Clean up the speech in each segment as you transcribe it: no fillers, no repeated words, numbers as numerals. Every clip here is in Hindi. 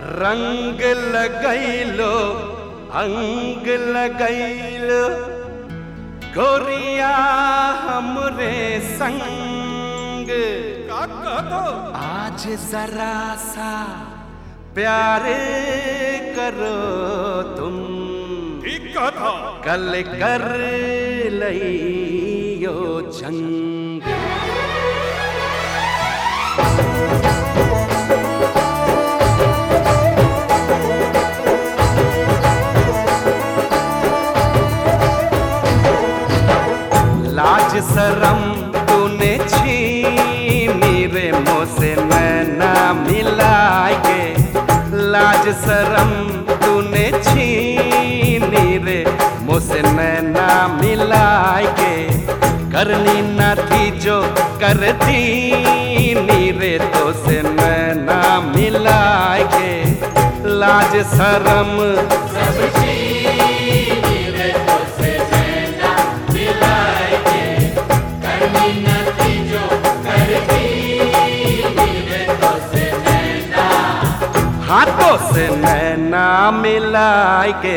रंग लगैलो अंग लगैलो गोरिया हमरे संग आज जरा सा प्यार करो तुम ठीक कहा कल कर लियो जंग। लाज शरम तूने छीनी रे मुझसे नैना मिलाए के, लाज शरम तूने छीनी रे मुझसे नैना मिलाए के, करनी न थी जो कर दी रे तो से नैना मिलाए के, लाज शरम सब छीनी रे तो से नैना मिलाए के, करनी न थी जो कर दी रे तो से नैना, हाथों से नैना मिलाए के।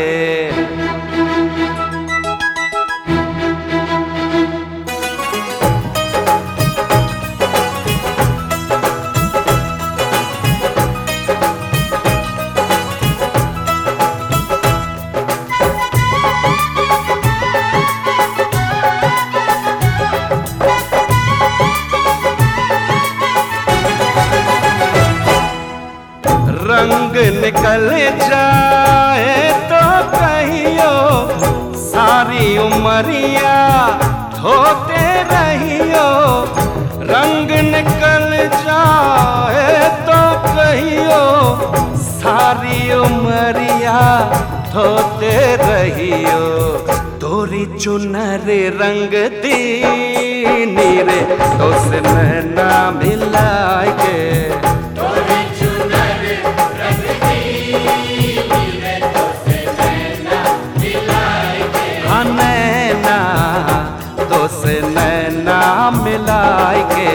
रंग निकल जाए तो कहियो सारी उमरिया धोते रहियो, रंग निकल जाए तो कहियो सारी उमरिया धोते रहियो, तोरी चुनर रंग दीनी रे तो से नैना मिलाए के, नैना तो से नैना मिलाए के।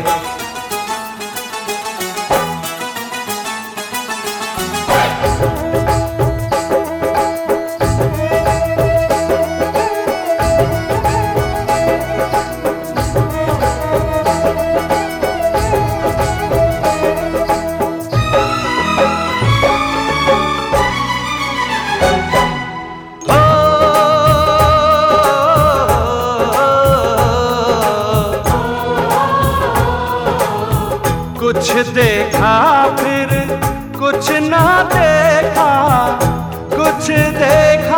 कुछ देखा फिर कुछ ना देखा, कुछ देखा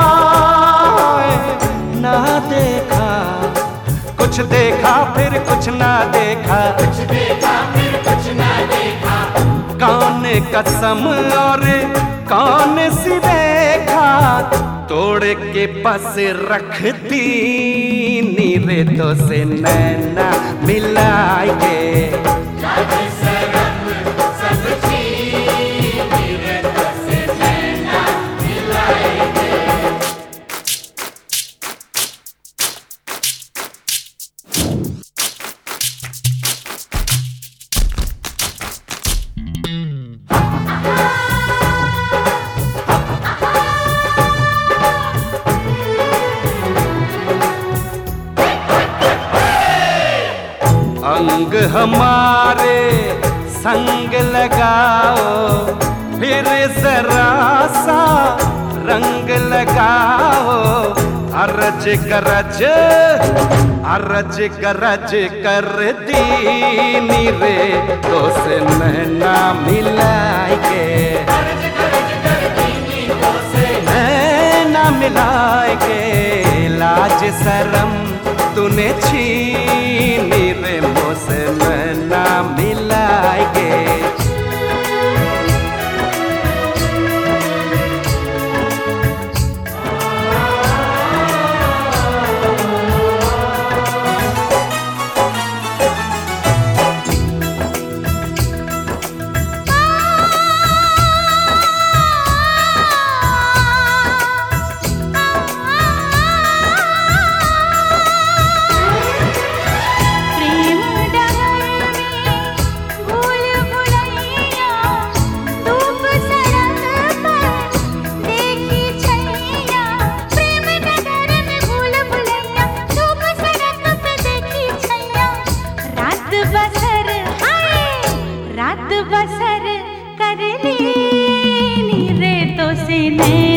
ना देखा, कुछ देखा फिर कुछ ना देखा, कुछ देखा फिर कुछ ना देखा, कौन कसम और कौन सी देखा, तोड़ के बस रखती नीरे तो से नैना मिलाए के, अंग हमारे संग लगाओ फिर जरा सा रंग लगाओ, अरज गरज अरज गरज कर दीनी रे तो से नैना मिलाए के, नैना मिलाए के, लाज शरम तूने छीनी रे मुझसे नैना मिलाए के। नैना